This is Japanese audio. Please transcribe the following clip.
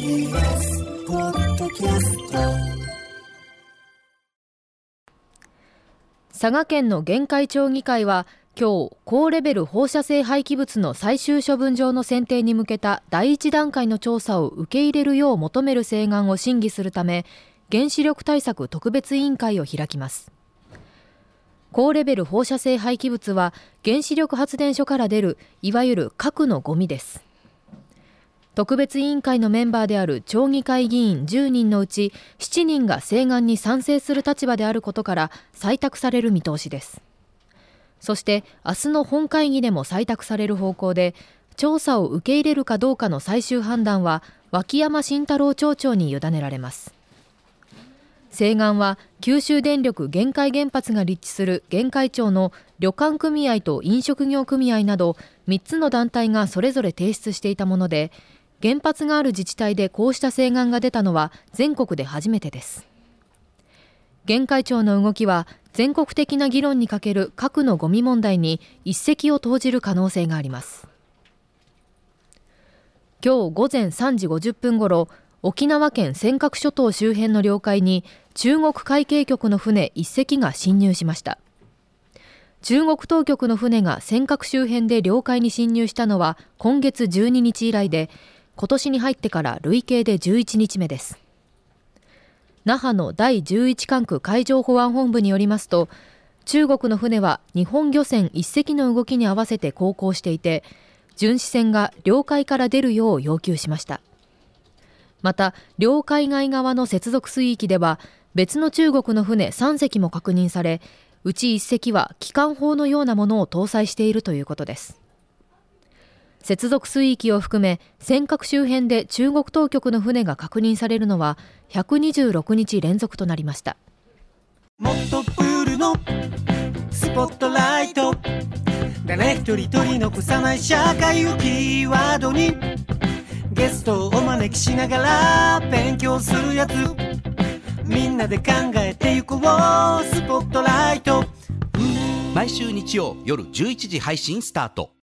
TBS ポッドキャスト。 佐賀県の玄海町議会は今日、高レベル放射性廃棄物の最終処分場の選定に向けた第一段階の調査を受け入れるよう求める請願を審議するため、原子力対策特別委員会を開きます。高レベル放射性廃棄物は原子力発電所から出るいわゆる核のゴミです。特別委員会のメンバーである町議会議員10人のうち7人が請願に賛成する立場であることから採択される見通しです。そして明日の本会議でも採択される方向で、調査を受け入れるかどうかの最終判断は脇山慎太郎町長に委ねられます。請願は九州電力玄海原発が立地する玄海町の旅館組合と飲食業組合など3つの団体がそれぞれ提出していたもので、原発がある自治体でこうした請願が出たのは全国で初めてです。玄海町の動きは全国的な議論に欠ける核のゴミ問題に一石を投じる可能性があります。今日午前3時50分ごろ、沖縄県尖閣諸島周辺の領海に中国海警局の船1隻が侵入しました。中国当局の船が尖閣周辺で領海に侵入したのは今月12日以来で、今年に入ってから累計で11日目です。那覇の第11管区海上保安本部によりますと、中国の船は日本漁船1隻の動きに合わせて航行していて、巡視船が領海から出るよう要求しました。また領海外側の接続水域では別の中国の船3隻も確認され、うち1隻は機関砲のようなものを搭載しているということです。接続水域を含め尖閣周辺で中国当局の船が確認されるのは126日連続となりました。 もっとプールのスポットライト、誰一人取り残さない社会をキーワードにゲストをお招きしながら勉強するやつ、みんなで考えてゆこうスポットライト。 毎週日曜夜11時配信スタート。